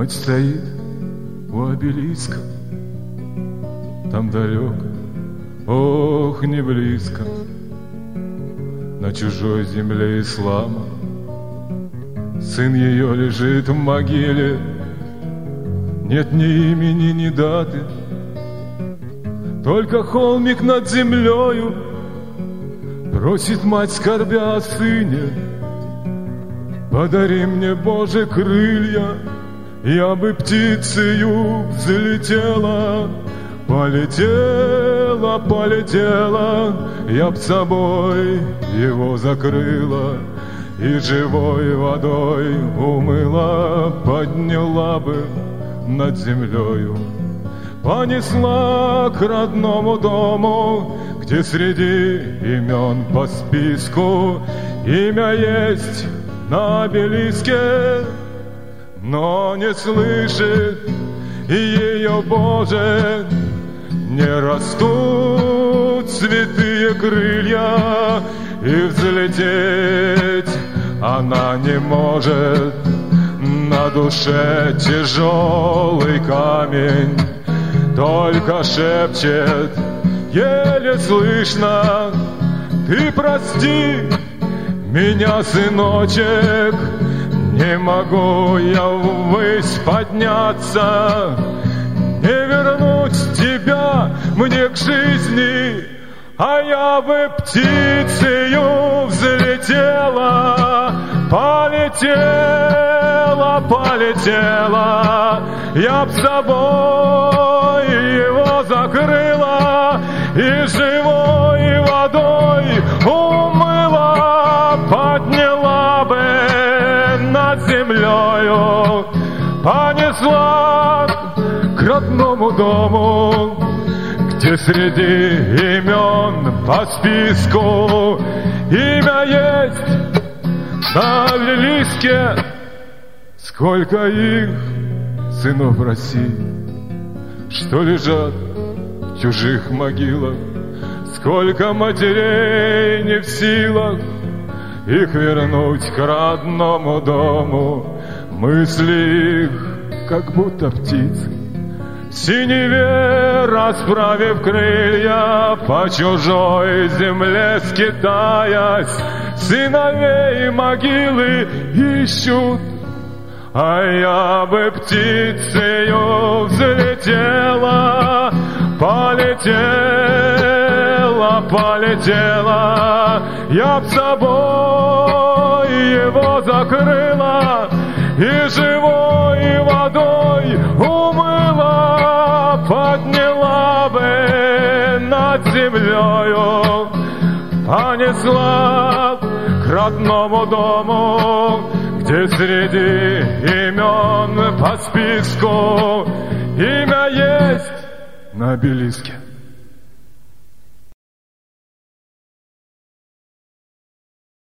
Мать стоит у обелиска, там далеко, ох, не близко, на чужой земле ислама. Сын ее лежит в могиле, нет ни имени, ни даты, только холмик над землею просит мать, скорбя о сыне: подари мне, Боже, крылья, я бы птицею взлетела. Полетела, полетела, я б собой его закрыла и живой водой умыла, подняла бы над землею, понесла к родному дому, где среди имен по списку имя есть на обелиске, но не слышит ее, Боже, не растут святые крылья, и взлететь она не может. На душе тяжелый камень, только шепчет еле слышно: ты прости меня, сыночек, не могу я ввысь подняться, не вернуть тебя мне к жизни, а я бы птицею взлетела, полетела, полетела, я б с собой его закрыла и живой водой умыла, подняла бы над землею, понесла к родному дому, где среди имен по списку имя есть на обелиске. Сколько их сынов России, что лежат в чужих могилах, сколько матерей не в силах их вернуть к родному дому. Мысли их, как будто птицы, в синеве расправив крылья, по чужой земле скитаясь, сыновей могилы ищут. А я бы птицею взлетела, полетела, полетела, я б собой его закрыла и живой водой умыла, подняла бы над землею, понесла к родному дому, где среди имен по списку имя есть на обелиске.